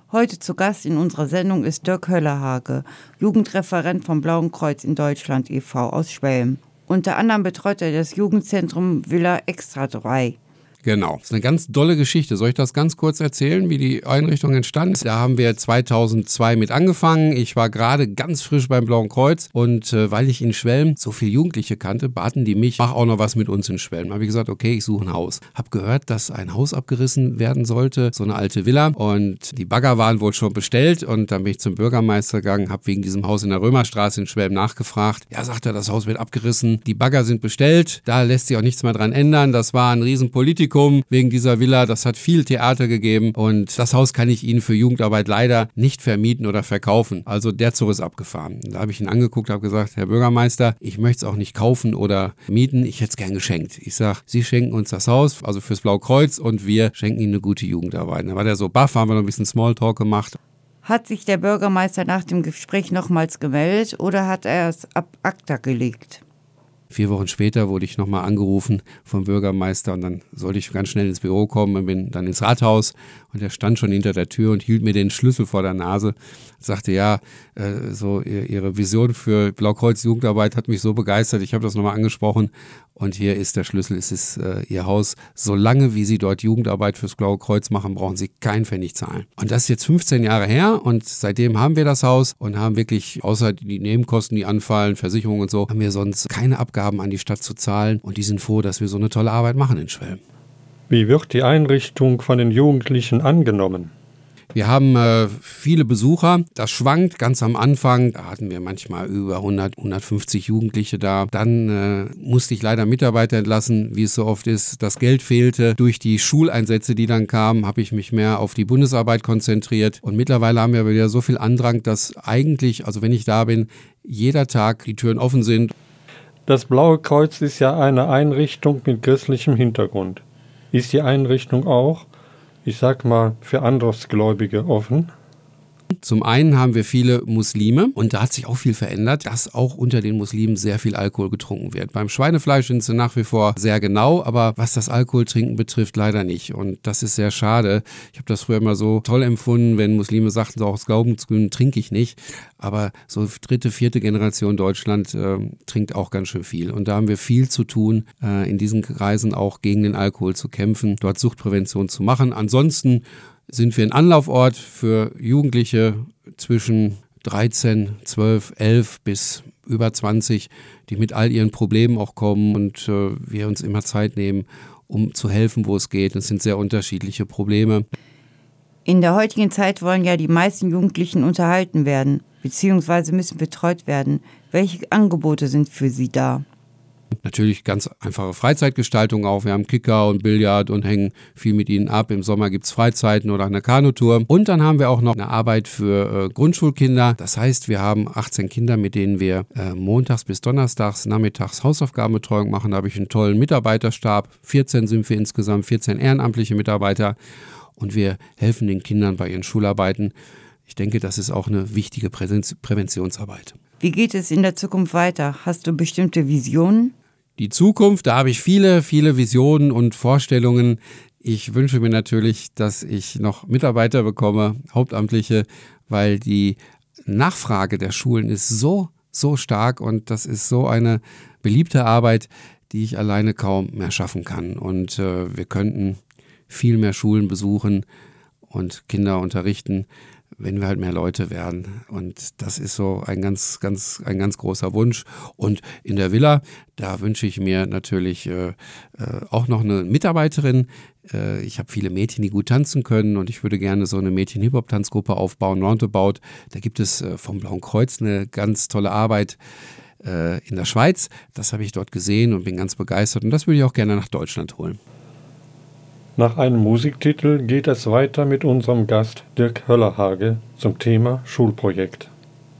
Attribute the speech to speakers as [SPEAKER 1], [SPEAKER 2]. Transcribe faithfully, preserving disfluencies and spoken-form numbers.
[SPEAKER 1] Heute zu Gast in unserer Sendung ist Dirk Höllerhage, Jugendreferent vom Blauen Kreuz in Deutschland e V aus Schwelm. Unter anderem betreut er das Jugendzentrum Villa Extra drei.
[SPEAKER 2] Genau, das ist eine ganz dolle Geschichte. Soll ich das ganz kurz erzählen, wie die Einrichtung entstand? Da haben wir zweitausendzwei mit angefangen. Ich war gerade ganz frisch beim Blauen Kreuz und äh, weil ich in Schwelm so viele Jugendliche kannte, baten die mich, mach auch noch was mit uns in Schwelm. Da habe ich gesagt, okay, ich suche ein Haus. Hab gehört, dass ein Haus abgerissen werden sollte, so eine alte Villa, und die Bagger waren wohl schon bestellt, und dann bin ich zum Bürgermeister gegangen, habe wegen diesem Haus in der Römerstraße in Schwelm nachgefragt. Ja, sagt er, das Haus wird abgerissen, die Bagger sind bestellt, da lässt sich auch nichts mehr dran ändern. Das war ein Riesenpolitikum wegen dieser Villa, das hat viel Theater gegeben, und das Haus kann ich Ihnen für Jugendarbeit leider nicht vermieten oder verkaufen. Also der Zug ist abgefahren. Da habe ich ihn angeguckt, habe gesagt, Herr Bürgermeister, ich möchte es auch nicht kaufen oder mieten, ich hätte es gern geschenkt. Ich sage, Sie schenken uns das Haus, also fürs Blaue Kreuz, und wir schenken Ihnen eine gute Jugendarbeit. Da war der so baff, haben wir noch ein bisschen Smalltalk gemacht.
[SPEAKER 1] Hat sich der Bürgermeister nach dem Gespräch nochmals gemeldet oder hat er es ab acta gelegt?
[SPEAKER 2] Vier Wochen später wurde ich nochmal angerufen vom Bürgermeister, und dann sollte ich ganz schnell ins Büro kommen und bin dann ins Rathaus, und er stand schon hinter der Tür und hielt mir den Schlüssel vor der Nase, sagte, ja, äh, so Ihre Vision für Blaukreuz Jugendarbeit hat mich so begeistert, ich habe das nochmal angesprochen, und hier ist der Schlüssel, es ist äh, Ihr Haus. Solange wie Sie dort Jugendarbeit fürs Blaue Kreuz machen, brauchen Sie keinen Pfennig zahlen. Und das ist jetzt fünfzehn Jahre her, und seitdem haben wir das Haus und haben wirklich, außer die Nebenkosten, die anfallen, Versicherungen und so, haben wir sonst keine Abgaben an die Stadt zu zahlen, und die sind froh, dass wir so eine tolle Arbeit machen in Schwelm.
[SPEAKER 3] Wie wird die Einrichtung von den Jugendlichen angenommen?
[SPEAKER 2] Wir haben äh, viele Besucher, das schwankt ganz am Anfang, da hatten wir manchmal über hundert, hundertfünfzig Jugendliche da. Dann äh, musste ich leider Mitarbeiter entlassen, wie es so oft ist, das Geld fehlte. Durch die Schuleinsätze, die dann kamen, habe ich mich mehr auf die Bundesarbeit konzentriert, und mittlerweile haben wir aber wieder so viel Andrang, dass eigentlich, also wenn ich da bin, jeder Tag die Türen offen sind.
[SPEAKER 3] Das Blaue Kreuz ist ja eine Einrichtung mit christlichem Hintergrund. Ist die Einrichtung auch, ich sag mal, für Andersgläubige offen?
[SPEAKER 2] Zum einen haben wir viele Muslime, und da hat sich auch viel verändert, dass auch unter den Muslimen sehr viel Alkohol getrunken wird. Beim Schweinefleisch sind sie nach wie vor sehr genau, aber was das Alkoholtrinken betrifft, leider nicht. Und das ist sehr schade. Ich habe das früher immer so toll empfunden, wenn Muslime sagten, so aus Glaubensgründen trinke ich nicht. Aber so dritte, vierte Generation Deutschland äh, trinkt auch ganz schön viel. Und da haben wir viel zu tun, äh, in diesen Kreisen auch gegen den Alkohol zu kämpfen, dort Suchtprävention zu machen. Ansonsten sind wir ein Anlaufort für Jugendliche zwischen dreizehn, zwölf, elf bis über zwanzig, die mit all ihren Problemen auch kommen, und äh, wir uns immer Zeit nehmen, um zu helfen, wo es geht. Das sind sehr unterschiedliche Probleme.
[SPEAKER 1] In der heutigen Zeit wollen ja die meisten Jugendlichen unterhalten werden, beziehungsweise müssen betreut werden. Welche Angebote sind für sie da?
[SPEAKER 2] Natürlich ganz einfache Freizeitgestaltung auch. Wir haben Kicker und Billard und hängen viel mit ihnen ab. Im Sommer gibt es Freizeiten oder eine Kanutour. Und dann haben wir auch noch eine Arbeit für äh, Grundschulkinder. Das heißt, wir haben achtzehn Kinder, mit denen wir äh, montags bis donnerstags, nachmittags Hausaufgabenbetreuung machen. Da habe ich einen tollen Mitarbeiterstab. vierzehn sind wir insgesamt, vierzehn ehrenamtliche Mitarbeiter. Und wir helfen den Kindern bei ihren Schularbeiten. Ich denke, das ist auch eine wichtige Präsenz- Präventionsarbeit.
[SPEAKER 1] Wie geht es in der Zukunft weiter? Hast du bestimmte Visionen?
[SPEAKER 2] Die Zukunft, da habe ich viele, viele Visionen und Vorstellungen. Ich wünsche mir natürlich, dass ich noch Mitarbeiter bekomme, Hauptamtliche, weil die Nachfrage der Schulen ist so, so stark, und das ist so eine beliebte Arbeit, die ich alleine kaum mehr schaffen kann. Und äh, wir könnten viel mehr Schulen besuchen und Kinder unterrichten, wenn wir halt mehr Leute werden. Und das ist so ein ganz, ganz, ein ganz großer Wunsch. Und in der Villa, da wünsche ich mir natürlich äh, äh, auch noch eine Mitarbeiterin. Äh, ich habe viele Mädchen, die gut tanzen können, und ich würde gerne so eine Mädchen-Hip-Hop-Tanzgruppe aufbauen, Roundabout. Da gibt es äh, vom Blauen Kreuz eine ganz tolle Arbeit äh, in der Schweiz. Das habe ich dort gesehen und bin ganz begeistert. Und das würde ich auch gerne nach Deutschland holen.
[SPEAKER 3] Nach einem Musiktitel geht es weiter mit unserem Gast Dirk Höllerhage zum Thema Schulprojekt.